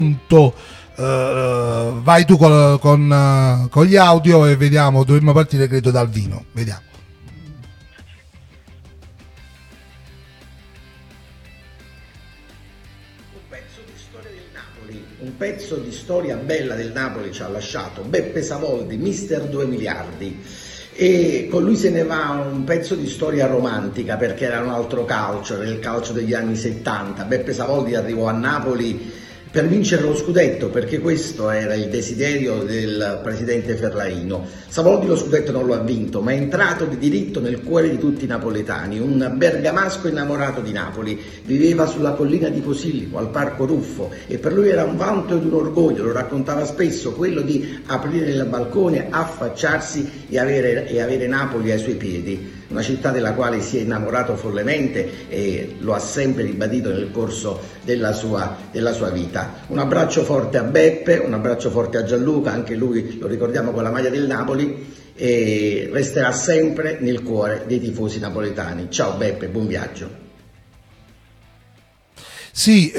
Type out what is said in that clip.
Vai tu con gli audio e vediamo, dovremmo partire credo dal vino, vediamo. Un pezzo di storia bella del Napoli ci ha lasciato Beppe Savoldi, mister 2 miliardi, e con lui se ne va un pezzo di storia romantica perché era un altro calcio, era il calcio degli anni 70. Beppe Savoldi arrivò a Napoli per vincere lo scudetto, perché questo era il desiderio del presidente Ferlaino. Savoldi lo scudetto non lo ha vinto, ma è entrato di diritto nel cuore di tutti i napoletani, un bergamasco innamorato di Napoli. Viveva sulla collina di Posillipo, al Parco Ruffo, e per lui era un vanto ed un orgoglio, lo raccontava spesso, quello di aprire il balcone, affacciarsi e avere Napoli ai suoi piedi. Una città della quale si è innamorato follemente e lo ha sempre ribadito nel corso della sua vita. Un abbraccio forte a Beppe, un abbraccio forte a Gianluca, anche lui lo ricordiamo con la maglia del Napoli, e resterà sempre nel cuore dei tifosi napoletani. Ciao Beppe, buon viaggio. Sì,